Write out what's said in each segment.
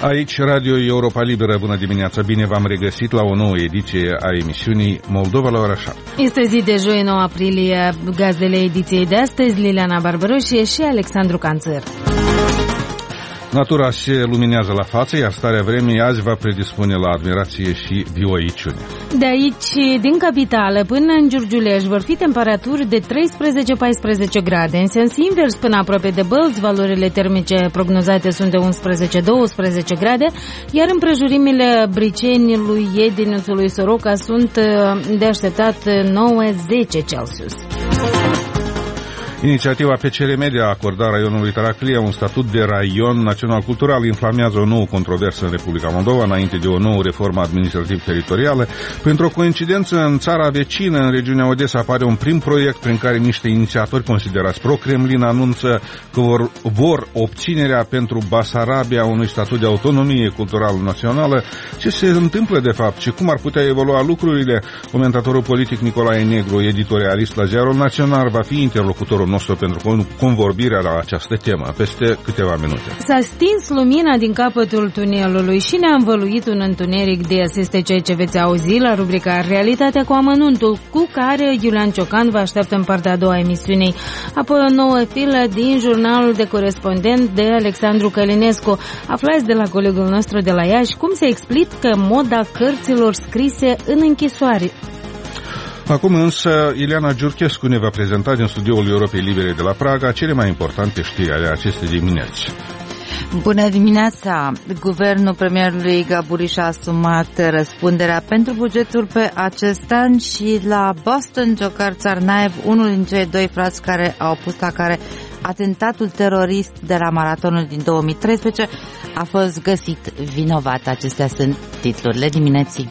Aici Radio Europa Liberă, bună dimineața, bine v-am regăsit la o nouă ediție a emisiunii Moldova la ora 7. Este zi de joi, 9 aprilie, gazdele ediției de astăzi, Liliana Barbaroșie și Alexandru Canțăr. Natura se luminează la față, iar starea vremii azi va predispune la admirație și vioiciune. De aici, din capitală până în Giurgiuleș, vor fi temperaturi de 13-14 grade. În sens invers, până aproape de Bălți, valorile termice prognozate sunt de 11-12 grade, iar împrejurimile Briceniului, Iedinuțului, Soroca sunt de așteptat 9-10 Celsius. Inițiativa PCR Media a acordat raionului Taraclia un statut de raion național cultural inflamează o nouă controversă în Republica Moldova înainte de o nouă reformă administrativ-teritorială. Printr-o coincidență, în țara vecină, în regiunea Odessa, apare un prim proiect prin care niște inițiatori considerați pro-Kremlin anunță că vor obținerea pentru Basarabia unui statut de autonomie culturală națională. Ce se întâmplă de fapt și cum ar putea evolua lucrurile? Comentatorul politic Nicolae Negru, editorialist la Ziarul Național, va fi interlocutorul nostru pentru convorbirea la această temă peste câteva minute. S-a stins lumina din capătul tunelului și ne-a învăluit un întuneric des. Este ceea ce veți auzi la rubrica Realitatea cu amănuntul, cu care Iulian Ciocan vă așteaptă în partea a doua a emisiunii. Apoi o nouă filă din jurnalul de corespondent de Alexandru Călinescu. Aflați de la colegul nostru de la Iași cum se explică moda cărților scrise în închisoare. Acum însă, Ileana Giurchescu ne va prezenta din studioul Europei Libere de la Praga cele mai importante știri ale acestei dimineți. Bună dimineața! Guvernul premierului Gaburiș a asumat răspunderea pentru bugetul pe acest an și la Boston, Dzhokhar Tsarnaev, unul din cei doi frați care au pus la cale atentatul terorist de la maratonul din 2013, a fost găsit vinovat. Acestea sunt titlurile dimineții.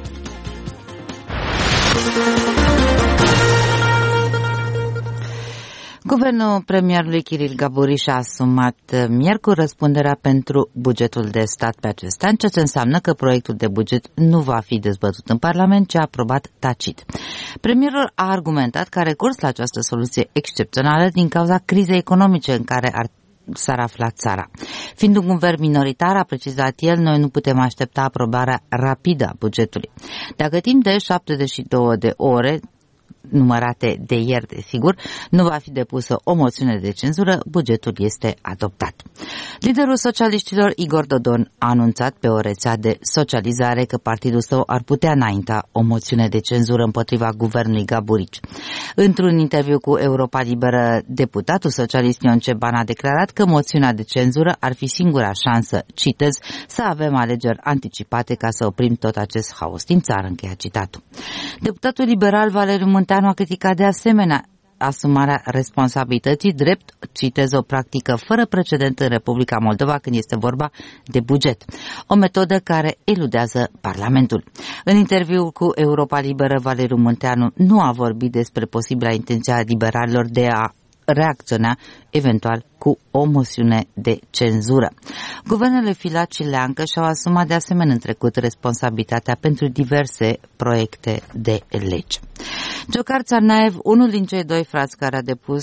Guvernul premierului Kiril Gaburiș a asumat miercuri răspunderea pentru bugetul de stat pe acest an, ceea ce înseamnă că proiectul de buget nu va fi dezbătut în Parlament, ci aprobat tacit. Premierul a argumentat că a recurs la această soluție excepțională din cauza crizei economice în care s-ar afla țara. Fiind un guvern minoritar, a precizat el, noi nu putem aștepta aprobarea rapidă a bugetului. Dacă timp de 72 de ore, numărate de ieri, desigur, nu va fi depusă o moțiune de cenzură, bugetul este adoptat. Liderul socialiștilor Igor Dodon a anunțat pe o rețea de socializare că partidul său ar putea înainta o moțiune de cenzură împotriva guvernului Gaburici. Într-un interviu cu Europa Liberă, deputatul socialist Ion Ceban a declarat că moțiunea de cenzură ar fi singura șansă, citez, să avem alegeri anticipate ca să oprim tot acest haos din țară, încheia citatul. Deputatul liberal Valeriu Munteanu a criticat de asemenea asumarea responsabilității drept, citez, o practică fără precedent în Republica Moldova când este vorba de buget. O metodă care eludează Parlamentul. În interviul cu Europa Liberă, Valeriu Munteanu nu a vorbit despre posibila intenție a liberalilor de a reacționa eventual cu o moțiune de cenzură. Guvernele Filat și Leancă și-au asumat de asemenea în trecut responsabilitatea pentru diverse proiecte de lege. Dzhokhar Tsarnaev, unul din cei doi frați care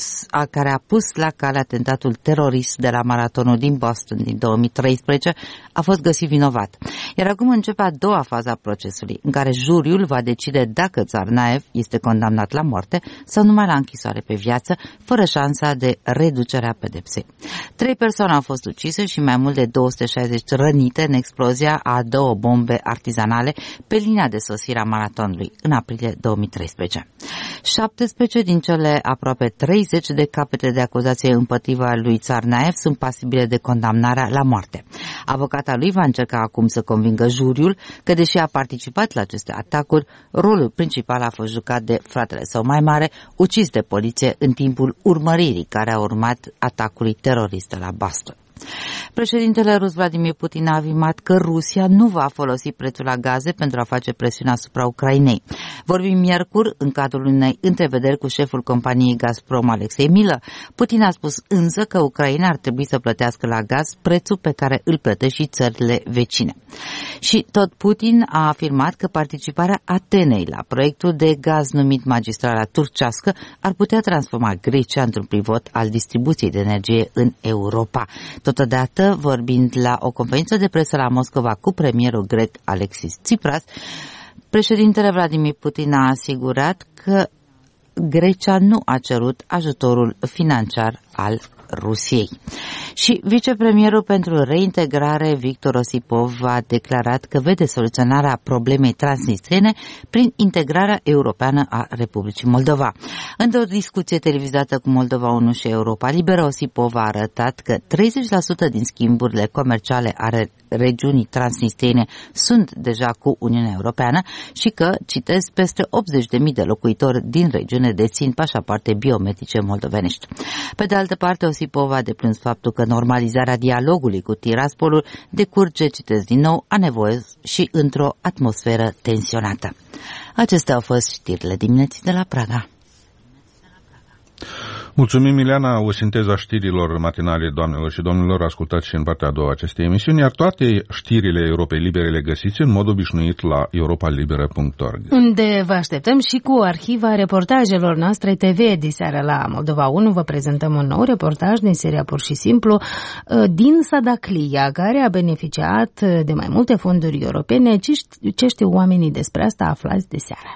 a pus la cale atentatul terorist de la maratonul din Boston din 2013, a fost găsit vinovat. Iar acum începe a doua fază a procesului, în care juriul va decide dacă Tsarnaev este condamnat la moarte sau numai la închisoare pe viață, fără șansa de reducere a pedepsei. 3 persoane au fost ucise și mai mult de 260 rănite în explozia a 2 bombe artizanale pe linia de sosire a maratonului în aprilie 2013. 17 din cele aproape 30 de capete de acuzație împotriva lui Tsarnaev sunt pasibile de condamnarea la moarte. Avocata lui va încerca acum să convingă juriul că, deși a participat la aceste atacuri, rolul principal a fost jucat de fratele său mai mare, ucis de poliție în timpul urmăririi care a urmat atacului terorist la Boston. Președintele rus Vladimir Putin a afirmat că Rusia nu va folosi prețul la gaze pentru a face presiune asupra Ucrainei. Vorbim miercuri, în cadrul unei întrevederi cu șeful companiei Gazprom, Alexei Milă. Putin a spus însă că Ucraina ar trebui să plătească la gaz prețul pe care îl plătesc și țările vecine. Și tot Putin a afirmat că participarea Atenei la proiectul de gaz numit Magistrala Turcească ar putea transforma Grecia într-un pivot al distribuției de energie în Europa. Tot Totodată, vorbind la o conferință de presă la Moscova cu premierul grec Alexis Tsipras, președintele Vladimir Putin a asigurat că Grecia nu a cerut ajutorul financiar al Rusiei. Și vicepremierul pentru reintegrare, Victor Osipov, a declarat că vede soluționarea problemei transnistrene prin integrarea europeană a Republicii Moldova. Într-o discuție televizată cu Moldova 1 și Europa Liberă, Osipov a arătat că 30% din schimburile comerciale ale regiunii transnistrene sunt deja cu Uniunea Europeană și că, citez, peste 80.000 de locuitori din regiune dețin pașapoarte biometrice moldovenești. Pe de altă parte, Osipov a deplâns faptul că normalizarea dialogului cu Tiraspolul decurge, citez din nou, a nevoie și într-o atmosferă tensionată. Acestea au fost știrile dimineții de la Praga. Mulțumim, Ileana, o sinteză a știrilor matinale, doamnelor și domnilor, ascultați și în partea a doua a acestei emisiuni, iar toate știrile Europei Libere le găsiți în mod obișnuit la europalibera.org. Unde vă așteptăm și cu arhiva reportajelor noastre TV. Diseară la Moldova 1 vă prezentăm un nou reportaj din seria Pur și Simplu din Sadaclia, care a beneficiat de mai multe fonduri europene. Ce știu oamenii despre asta, aflați de seară.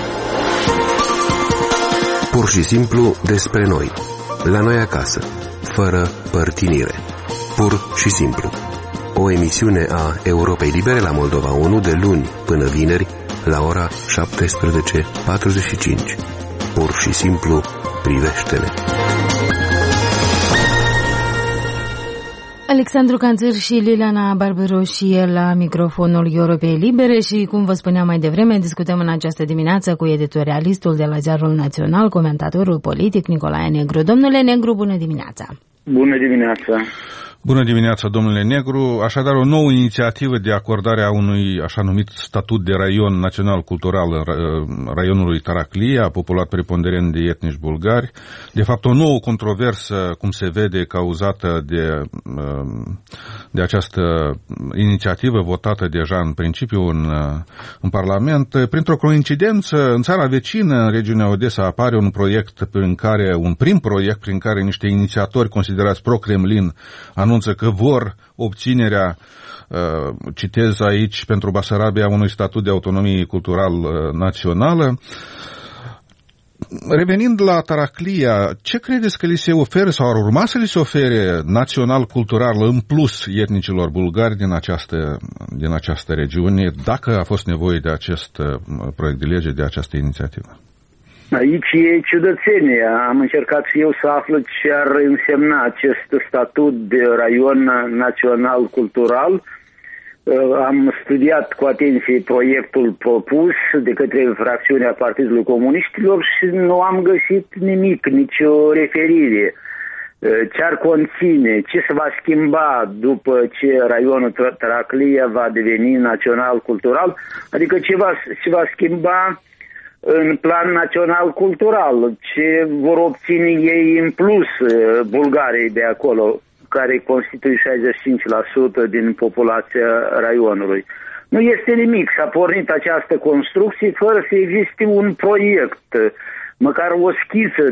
Pur și simplu despre noi, la noi acasă, fără părtinire. Pur și simplu. O emisiune a Europei Libere la Moldova 1 de luni până vineri la ora 17:45. Pur și simplu, privește-ne. Alexandru Canțăr și Liliana Barbaroșie la microfonul Europei Libere și, cum vă spuneam mai devreme, discutăm în această dimineață cu editorialistul de la Ziarul Național, comentatorul politic Nicolae Negru. Domnule Negru, bună dimineața! Bună dimineața! Bună dimineața, domnule Negru. Așadar, o nouă inițiativă de acordare a unui așa numit statut de raion național-cultural raionului Taraclia, populat preponderent de etnici bulgari. De fapt, o nouă controversă, cum se vede, cauzată de această inițiativă votată deja în principiu în Parlament. Printr-o coincidență, în țara vecină, în regiunea Odessa, apare un prim proiect prin care niște inițiatori considerați pro-Kremlin anunță că vor obținerea, citez aici, pentru Basarabia, unui statut de autonomie cultural națională. Revenind la Taraclia, ce credeți că li se oferă sau ar urma să li se ofere național-cultural în plus etnicilor bulgari din această regiune, dacă a fost nevoie de acest proiect de lege, de această inițiativă? Aici e ciudățenie. Am încercat și eu să aflu ce ar însemna acest statut de raion național-cultural. Am studiat cu atenție proiectul propus de către fracțiunea Partidului Comuniștilor și nu am găsit nimic, nicio referire. Ce ar conține, ce se va schimba după ce raionul Taraclia va deveni național-cultural, adică ce va schimba în plan național-cultural, ce vor obține ei în plus bulgarii de acolo, care constituie 65% din populația raionului. Nu este nimic, s-a pornit această construcție fără să existe un proiect, măcar o schiță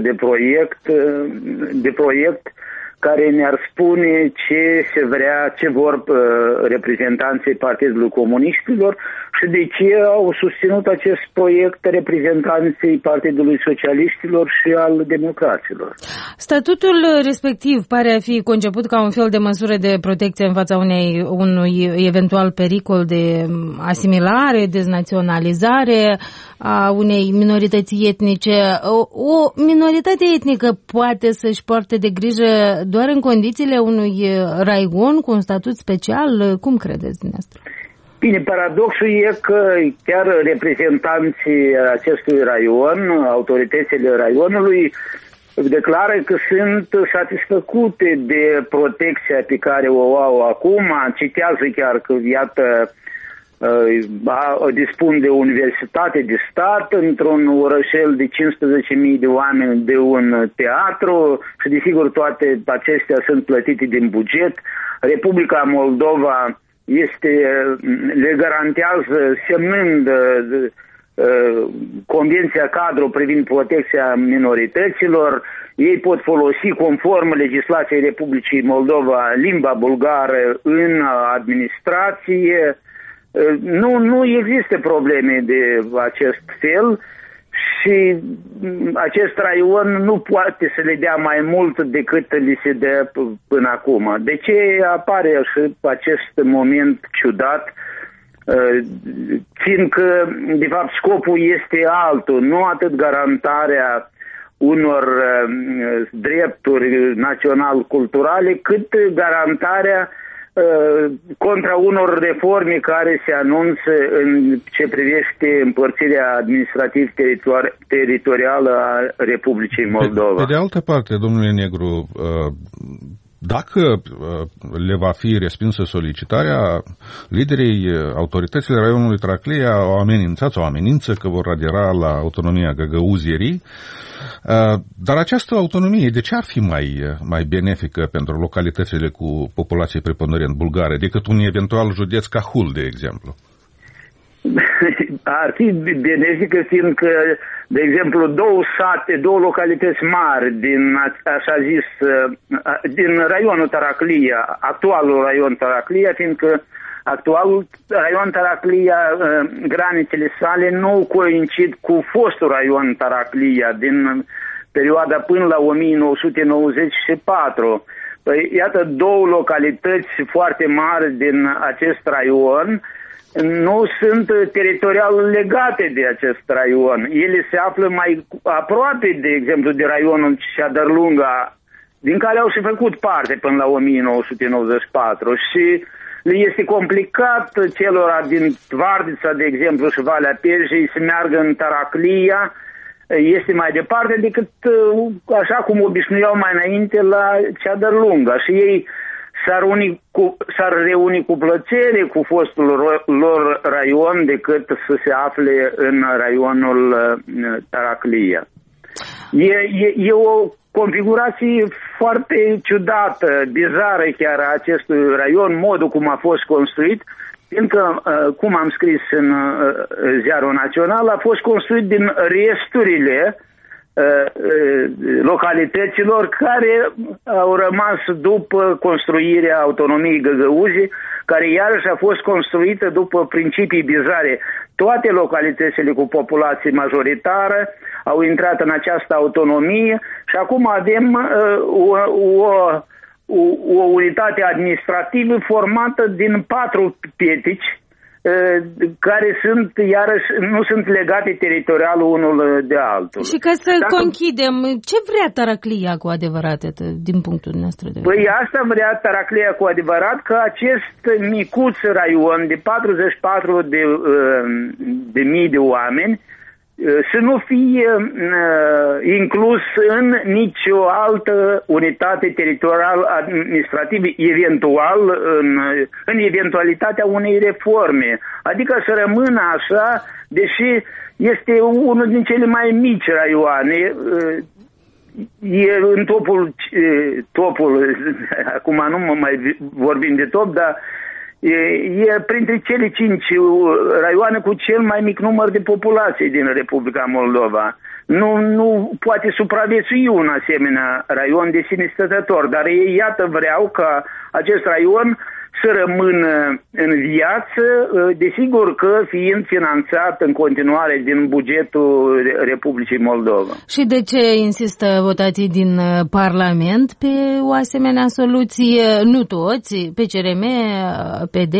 de proiect care ne-ar spune ce se vrea, ce vor reprezentanții Partidului Comuniștilor și de ce au susținut acest proiect reprezentanții Partidului Socialiștilor și al Democraților. Statutul respectiv pare a fi conceput ca un fel de măsură de protecție în fața unui eventual pericol de asimilare, deznaționalizare a unei minorități etnice. O minoritate etnică poate să-și poarte de grijă doar în condițiile unui raion cu un statut special? Cum credeți dumneavoastră? Bine, paradoxul e că chiar reprezentanții acestui raion, autoritățile raionului, declară că sunt satisfăcute de protecția pe care o au acum. Citează chiar că, iată, dispun de o universitate de stat într-un orășel de 15.000 de oameni, de un teatru și desigur toate acestea sunt plătite din buget. Republica Moldova le garantează semnând Convenția cadru privind protecția minorităților. Ei pot folosi conform legislației Republicii Moldova limba bulgară în administrație. Nu există probleme de acest fel și acest raion nu poate să le dea mai mult decât li se dă până acum. De ce apare și acest moment ciudat? Fiindcă, de fapt, scopul este altul, nu atât garantarea unor drepturi național-culturale, cât garantarea contra unor reforme care se anunță în ce privește împărțirea administrativ-teritorială a Republicii Moldova. Pe de altă parte, domnule Negru, dacă le va fi respinsă solicitarea, liderii autoritățile raionului Traclea au amenințat sau amenință că vor adera la autonomia Găgăuzierii. Dar această autonomie, de ce ar fi mai benefică pentru localitățile cu populație preponderent bulgare decât un eventual județ ca Hul, de exemplu? Ar fi benefică fiindcă, de exemplu, două localități mari din raionul Taraclia, actualul raion Taraclia, fiindcă actualul raion Taraclia, granițele sale nu coincid cu fostul raion Taraclia din perioada până la 1994. Păi, iată, două localități foarte mari din acest raion nu sunt teritorial legate de acest raion. Ele se află mai aproape, de exemplu, de raionul Ceadărlunga, din care au și făcut parte până la 1994 și le este complicat celor din Tvardița, de exemplu, și Valea Perjei să meargă în Taraclia, este mai departe decât așa cum obișnuiau mai înainte la Ceadărlunga și ei s-ar reuni cu plăcere cu fostul lor raion decât să se afle în raionul Taraclia. E o configurație foarte ciudată, bizară chiar a acestui raion, modul cum a fost construit, fiindcă, cum am scris în Ziarul Național, a fost construit din resturile localităților care au rămas după construirea autonomiei Găgăuzii, care iarăși a fost construită după principii bizare. Toate localitățile cu populație majoritară au intrat în această autonomie și acum avem o unitate administrativă formată din 4 pietici care sunt, iarăși, nu sunt legate teritorial unul de altul. Și ca să conchidem, ce vrea Taraclia cu adevărat, din punctul nostru de vedere? Păi asta vrea Taraclia cu adevărat, că acest micuț raion de 44 de mii de oameni să nu fie inclus în nicio altă unitate teritorială administrativă, eventual în eventualitatea unei reforme. Adică să rămână așa, deși este unul din cele mai mici raioane, e în topul, acum nu mai vorbim de top, dar e printre cele 5 raioane cu cel mai mic număr de populație din Republica Moldova. Nu poate supraviețui un asemenea raion de sine stătător, dar ei, iată, vreau ca acest raion să rămână în viață, desigur că fiind finanțat în continuare din bugetul Republicii Moldova. Și de ce insistă votații din Parlament pe o asemenea soluție? Nu toți, PCRM, PD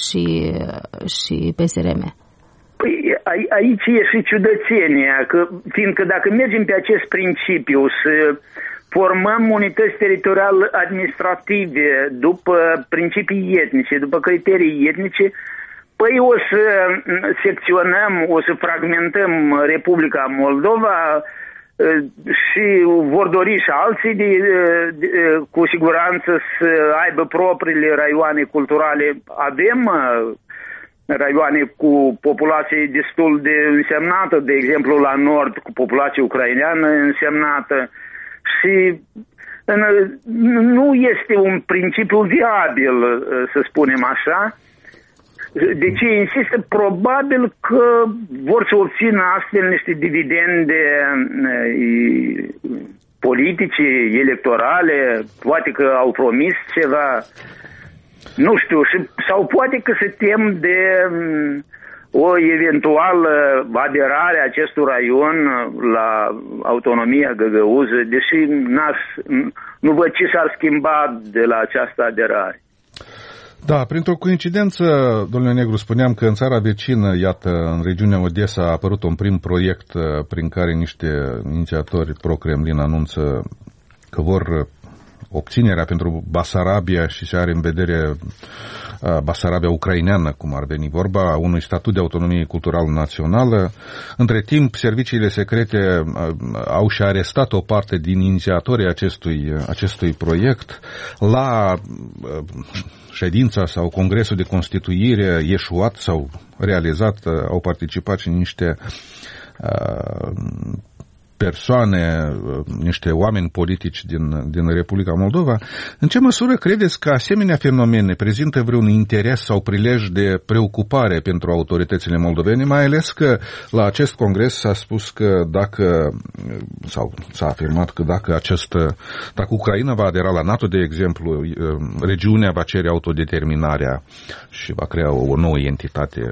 și PSRM. Păi, aici e și ciudățenia, că, fiindcă dacă mergem pe acest principiu să formăm unități teritoriale administrative după principii etnice, după criterii etnice, păi o să secționăm, o să fragmentăm Republica Moldova și vor dori și alții cu siguranță să aibă propriile raioane culturale. Avem raioane cu populație destul de însemnată, de exemplu la nord cu populație ucraineană însemnată. Și nu este un principiu viabil, să spunem așa, De ce insistă? Probabil că vor să obțină astfel niște dividende politice, electorale, poate că au promis ceva, nu știu, sau poate că se tem de o eventuală aderare a acestui raion la autonomia găgăuză, deși nu văd ce s-ar schimba de la această aderare. Da, printr-o coincidență, domnule Negru, spuneam că în țara vecină, iată, în regiunea Odessa a apărut un prim proiect prin care niște inițiatori pro-Kremlin anunță că vor obținerea pentru Basarabia și se are în vedere Basarabia ucraineană, cum ar veni vorba, unui statut de autonomie culturală națională. Între timp, serviciile secrete au și arestat o parte din inițiatorii acestui proiect. La ședința sau congresul de constituire ieșuat sau realizat au participat și niște persoane, niște oameni politici din Republica Moldova. În ce măsură credeți că asemenea fenomene prezintă vreun interes sau prilej de preocupare pentru autoritățile moldovene, mai ales că la acest congres s-a spus că s-a afirmat că dacă Ucraina va adera la NATO, de exemplu, regiunea va cere autodeterminarea și va crea o nouă entitate.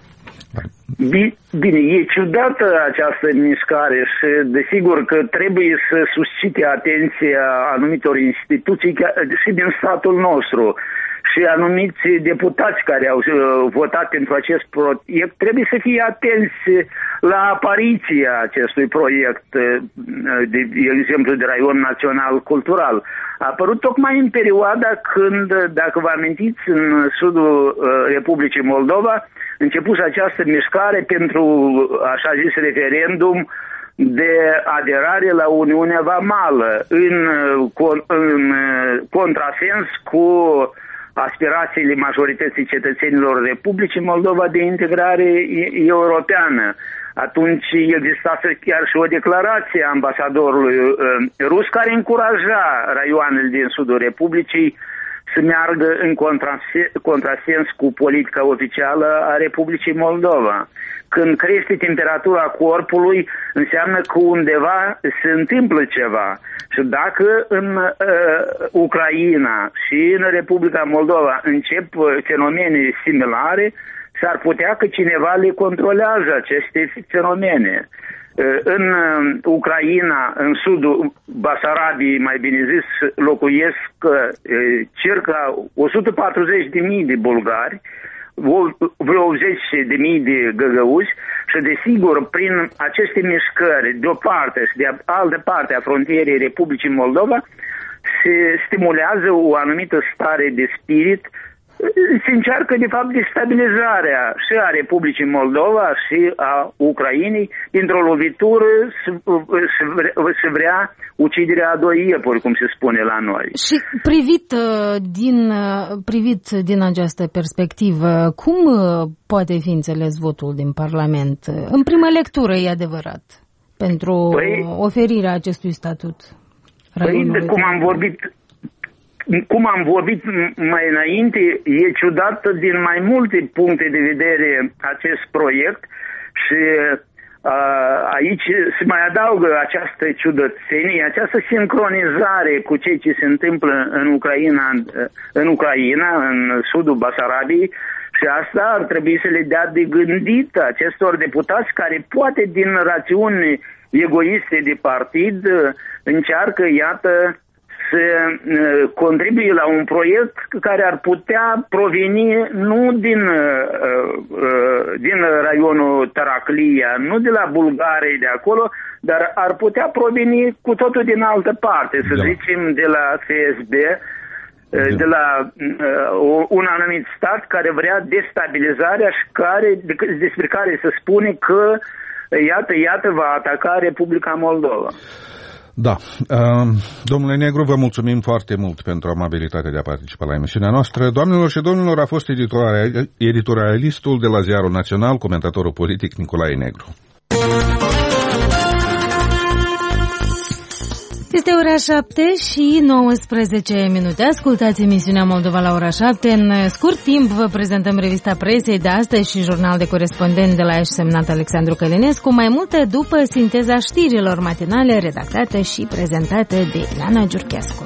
Bine, e ciudată această mișcare și desigur că trebuie să suscite atenția anumitor instituții și din statul nostru și anumiți deputați care au votat pentru acest proiect trebuie să fie atenți la apariția acestui proiect, de exemplu de Raion Național Cultural. A apărut tocmai în perioada când, dacă vă amintiți, în sudul Republicii Moldova începuse această mișcare pentru, așa zis, referendum de aderare la Uniunea Vamală, în contrasens cu aspirațiile majorității cetățenilor Republicii Moldova de integrare europeană. Atunci exista chiar și o declarație a ambasadorului rus care încuraja raioanele din sudul Republicii să meargă în contrasens cu politica oficială a Republicii Moldova. Când crește temperatura corpului, înseamnă că undeva se întâmplă ceva. Și dacă în Ucraina și în Republica Moldova încep fenomene similare, s-ar putea că cineva le controlează aceste fenomene. În Ucraina, în sudul Basarabiei, mai bine zis, locuiesc circa 140.000 de bulgari, vreo 80.000 de găgăuzi și, desigur, prin aceste mișcări de o parte și de altă parte a frontierei Republicii Moldova se stimulează o anumită stare de spirit. Se încearcă, de fapt, destabilizarea și a Republicii Moldova și a Ucrainei. Dintr-o lovitură se vrea uciderea a doi iepuri, cum se spune la noi. Și privit din această perspectivă, cum poate fi înțeles votul din Parlament? În primă lectură, e adevărat, pentru oferirea acestui statut. Cum am vorbit mai înainte, e ciudat din mai multe puncte de vedere acest proiect și aici se mai adaugă această ciudățenie, această sincronizare cu ceea ce se întâmplă în Ucraina, în sudul Basarabiei, și asta ar trebui să le dea de gândit acestor deputați care poate din rațiuni egoiste de partid încearcă, iată, să contribuie la un proiect care ar putea proveni nu din raionul Taraclia, nu de la bulgarii de acolo, dar ar putea proveni cu totul din altă parte, să zicem de la FSB, de la un anumit stat care vrea destabilizarea și despre care se spune că iată va ataca Republica Moldova. Da. Domnule Negru, vă mulțumim foarte mult pentru amabilitatea de a participa la emisiunea noastră. Doamnelor și domnilor, a fost editorialistul de la Ziarul Național, comentatorul politic Nicolae Negru. Este ora 7 și 19 minute. Ascultați emisiunea Moldova la ora 7. În scurt timp vă prezentăm revista presei de astăzi și jurnal de corespondent de la Iași semnat Alexandru Călinescu. Mai multe după sinteza știrilor matinale redactate și prezentate de Ileana Giurchescu.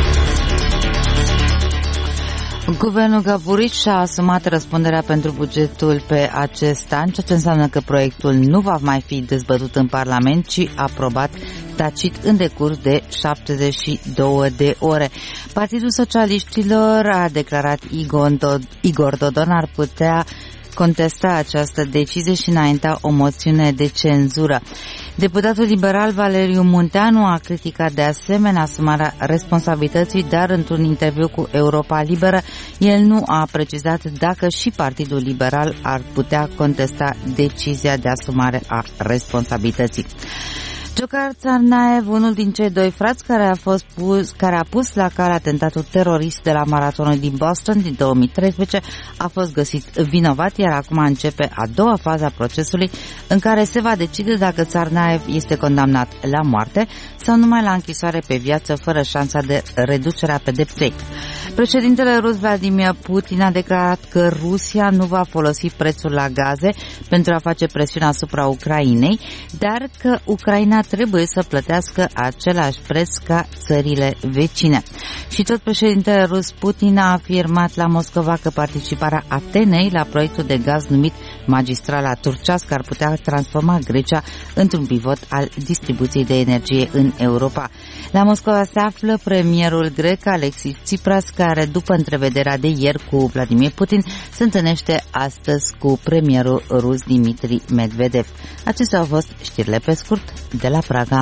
Guvernul Gaburici și-a asumat răspunderea pentru bugetul pe acest an, ceea ce înseamnă că proiectul nu va mai fi dezbătut în Parlament, ci aprobat tacit în decurs de 72 de ore. Partidul Socialiștilor a declarat Igor Dodon ar putea contesta această decizie și înainta o moțiune de cenzură. Deputatul liberal Valeriu Munteanu a criticat de asemenea asumarea responsabilității, dar într-un interviu cu Europa Liberă, el nu a precizat dacă și Partidul Liberal ar putea contesta decizia de asumare a responsabilității. Dzhokhar Tsarnaev, unul din cei doi frați care a pus la cale atentatul terorist de la maratonul din Boston din 2013, a fost găsit vinovat, iar acum începe a doua fază a procesului în care se va decide dacă Tsarnaev este condamnat la moarte sau numai la închisoare pe viață fără șansa de reducere a pedepsei. Președintele rus Vladimir Putin a declarat că Rusia nu va folosi prețul la gaze pentru a face presiune asupra Ucrainei, dar că Ucraina trebuie să plătească același preț ca țările vecine. Și tot președintele rus Putin a afirmat la Moscova că participarea Atenei la proiectul de gaz numit Magistrala Turcească ar putea transforma Grecia într-un pivot al distribuției de energie în Europa. La Moscova se află premierul grec Alexis Tsipras, care după întrevederea de ieri cu Vladimir Putin se întâlnește astăzi cu premierul rus Dmitri Medvedev. Acestea au fost știrile pe scurt de la Praga.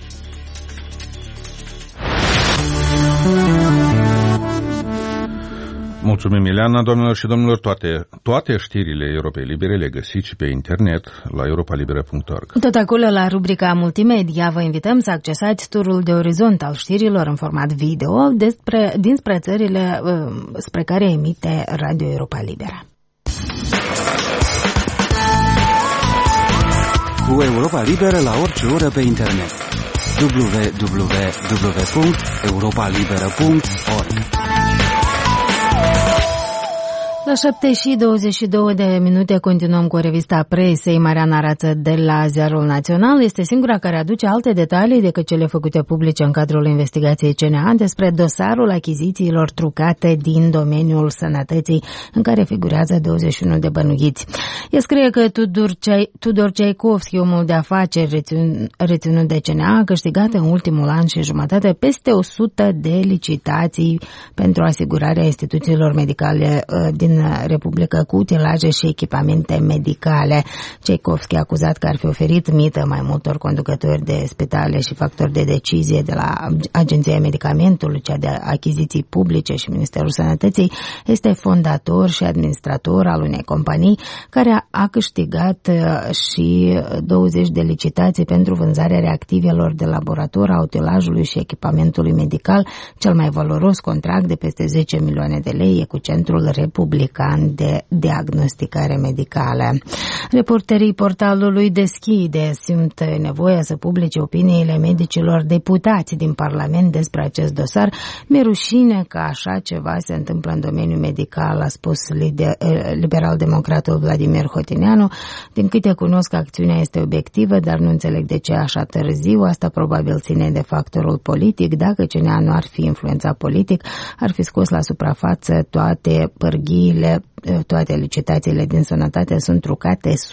Mulțumim, Ileana. Doamnelor și domnilor, toate știrile Europei Libere le găsiți și pe internet la europalibera.org. Tot acolo, la rubrica Multimedia, vă invităm să accesați turul de orizont al știrilor în format video dinspre țările spre care emite Radio Europa Libera. Cu Europa Liberă la orice oră pe internet. www.europalibera.org. La 7 și 22 de minute continuăm cu revista presei. Mariana Rață de la Ziarul Național este singura care aduce alte detalii decât cele făcute publice în cadrul investigației CNA despre dosarul achizițiilor trucate din domeniul sănătății, în care figurează 21 de bănuiți. Ea scrie că Tudor Ceaikovski, omul de afaceri reținut de CNA, a câștigat în ultimul an și jumătate peste 100 de licitații pentru asigurarea instituțiilor medicale din Republică cu utilaje și echipamente medicale. Ceaikovski a acuzat că ar fi oferit mită mai multor conducători de spitale și factori de decizie de la Agenția Medicamentului, cea de achiziții publice și Ministerul Sănătății. Este fondator și administrator al unei companii care a câștigat și 20 de licitații pentru vânzarea reactivelor de laborator, a utilajului și echipamentului medical. Cel mai valoros contract de peste 10 milioane de lei e cu Centrul Republican de diagnosticare medicală. Reporterii portalului Deschide simt nevoia să publice opiniile medicilor deputați din Parlament despre acest dosar. Mi-e rușine că așa ceva se întâmplă în domeniul medical, a spus liberal-democratul Vladimir Hotineanu. Din câte cunosc, acțiunea este obiectivă, dar nu înțeleg de ce așa târziu. Asta probabil ține de factorul politic. Dacă CNA nu ar fi influențat politic, ar fi scos la suprafață toate pârghiile, toate licitațiile din sănătate sunt trucate 100%.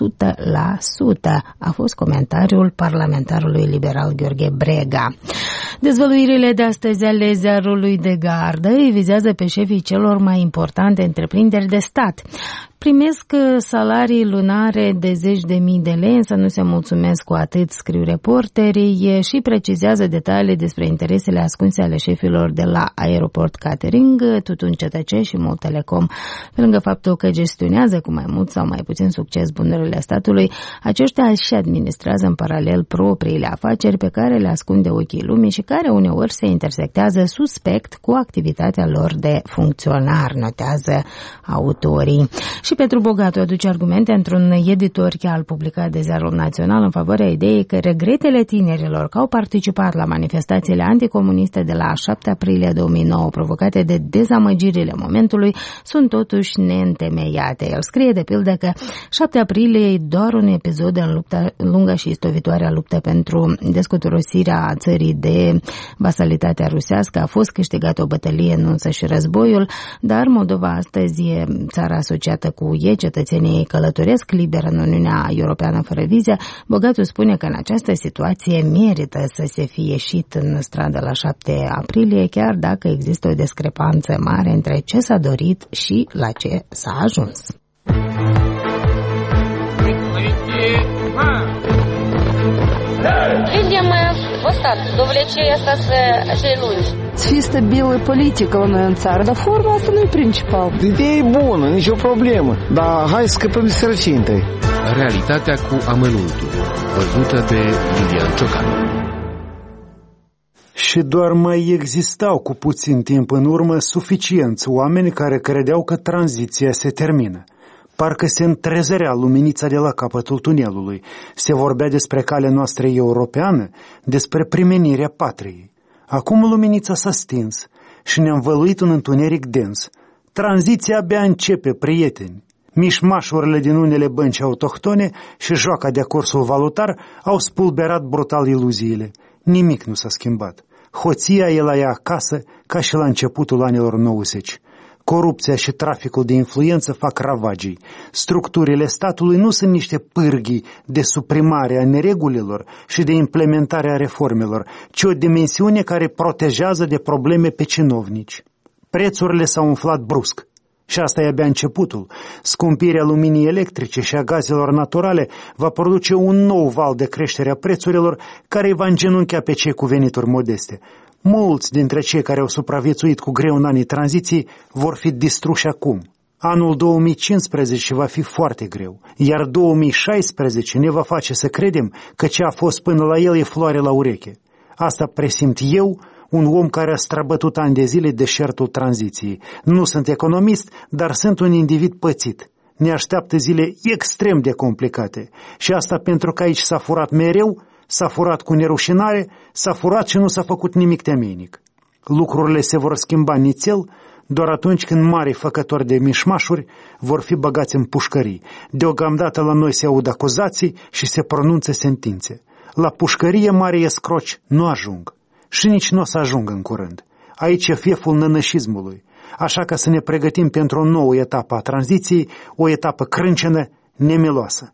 A fost comentariul parlamentarului liberal Gheorghe Brega. Dezvăluirile de astăzi ale Ziarului de Gardă îi vizează pe șefii celor mai importante întreprinderi de stat. Primesc salarii lunare de 10.000 de lei, însă nu se mulțumesc cu atât, scriu reporterii, și precizează detalii despre interesele ascunse ale șefilor de la Aeroport Catering, Tutun CTC și Mult Telecom. Pe lângă faptul faptul că gestionează cu mai mult sau mai puțin succes bunurile statului, aceștia și administrează în paralel propriile afaceri pe care le ascunde ochii lumii și care uneori se intersectează suspect cu activitatea lor de funcționar, notează autorii. Și Petru Bogatu aduce argumente într-un editorial publicat de Ziarul Național în favoarea ideii că regretele tinerilor că au participat la manifestațiile anticomuniste de la 7 aprilie 2009 provocate de dezamăgirile momentului sunt totuși neîntemeiate. El scrie de pildă că 7 aprilie e doar un episod în lupta lungă și istovitoarea luptă pentru descuturosirea țării de vasalitatea rusească. A fost câștigată o bătălie în însăși războiul, dar Moldova astăzi e țara asociată cu UE, cetățenii ei călătoresc liber în Uniunea Europeană fără viză. Bogatu spune că în această situație merită să se fie ieșit în stradă la 7 aprilie, chiar dacă există o discrepanță mare între ce s-a dorit și la ce s-a ajuns. Видим вот так, довлечение цієї лунь. Fi stabilă politică la noi în țară, dar forma asta nu e principal. Ideea e bună, nicio problemă, dar hai să scăpăm de sărăcie întâi. Realitatea cu amănuntul, văzută de Iulian Ciocan. Și doar mai existau cu puțin timp în urmă suficienți oameni care credeau că tranziția se termină. Parcă se întrezărea luminița de la capătul tunelului. Se vorbea despre calea noastră europeană, despre primenirea patriei. Acum luminița s-a stins și ne-a învăluit un întuneric dens. Tranziția abia începe, prieteni. Mișmașurile din unele bănci autohtone și joaca de cursul valutar au spulberat brutal iluziile. Nimic nu s-a schimbat. Hoția e la ea acasă ca și la începutul anilor 90. Corupția și traficul de influență fac ravagii. Structurile statului nu sunt niște pârghii de suprimare a neregulilor și de implementare a reformelor, ci o dimensiune care protejează de probleme pe cinovnici. Prețurile s-au umflat brusc. Și asta e abia începutul. Scumpirea luminii electrice și a gazelor naturale va produce un nou val de creștere a prețurilor care îi va îngenunchea pe cei cu venituri modeste. Mulți dintre cei care au supraviețuit cu greu în anii tranziției vor fi distruși acum. Anul 2015 va fi foarte greu, iar 2016 ne va face să credem că ce a fost până la el e floare la ureche. Asta presimt eu, un om care a străbătut ani de zile deșertul tranziției. Nu sunt economist, dar sunt un individ pățit. Ne așteaptă zile extrem de complicate și asta pentru că aici s-a furat mereu, s-a furat cu nerușinare, s-a furat și nu s-a făcut nimic temeinic. Lucrurile se vor schimba nițel doar atunci când mari făcători de mișmașuri vor fi băgați în pușcării. Deocamdată la noi se aud acuzații și se pronunță sentințe. La pușcărie mari escroci nu ajung și nici nu o să ajungă în curând. Aici e fieful nănășismului. Așa că să ne pregătim pentru o nouă etapă a tranziției, o etapă crâncenă, nemiloasă.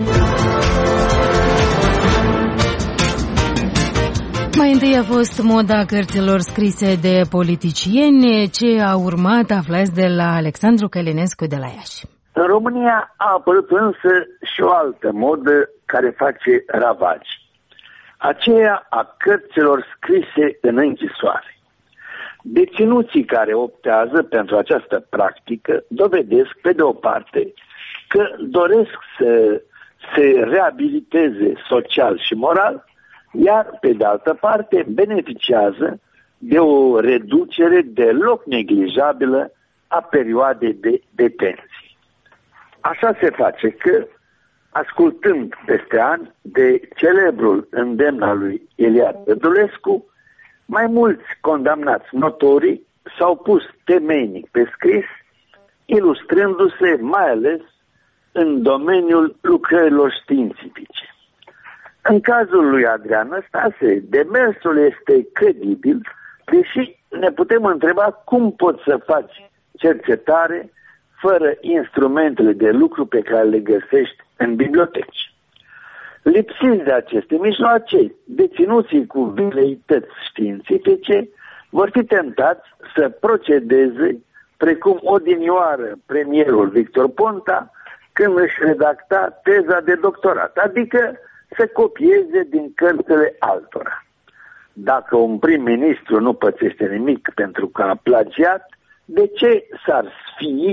Mai întâi a fost moda cărților scrise de politicieni. Ce a urmat aflați de la Alexandru Călinescu de la Iași. În România a apărut însă și o altă modă care face ravagi. Aceea a cărților scrise în închisoare. Deținuții care optează pentru această practică dovedesc, pe de o parte, că doresc să se reabiliteze social și moral, iar pe de altă parte beneficiază de o reducere deloc neglijabilă a perioadei de detenție. Așa se face că, ascultând peste ani de celebrul îndemn al lui Iliad Dădulescu, mai mulți condamnați notorii s-au pus temeinic pe scris, ilustrându-se mai ales în domeniul lucrărilor științifice. În cazul lui Adrian Năstase, demersul este credibil, deși ne putem întreba cum poți să faci cercetare fără instrumentele de lucru pe care le găsești în biblioteci. Lipsiți de aceste mijloace, deținuții cu veleități științifice vor fi tentați să procedeze precum odinioară premierul Victor Ponta când își redacta teza de doctorat, adică să copieze din cărțile altora. Dacă un prim-ministru nu pățește nimic pentru că a plagiat, de ce s-ar sfii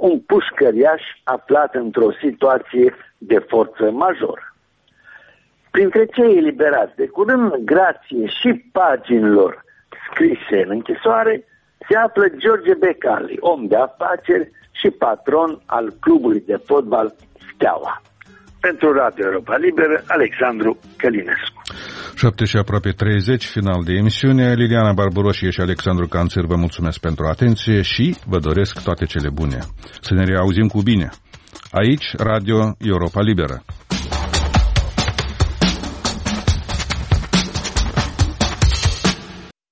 un pușcăriaș aflat într-o situație de forță majoră. Printre cei eliberați de curând, grație și paginilor scrise în închisoare, se află George Becali, om de afaceri și patron al clubului de fotbal Steaua. Pentru Radio Europa Liberă, Alexandru Călinescu. 7 și aproape 30, final de emisiune. Liliana Barburoșie și Alexandru Canțir vă mulțumesc pentru atenție și vă doresc toate cele bune. Să ne reauzim cu bine. Aici, Radio Europa Liberă.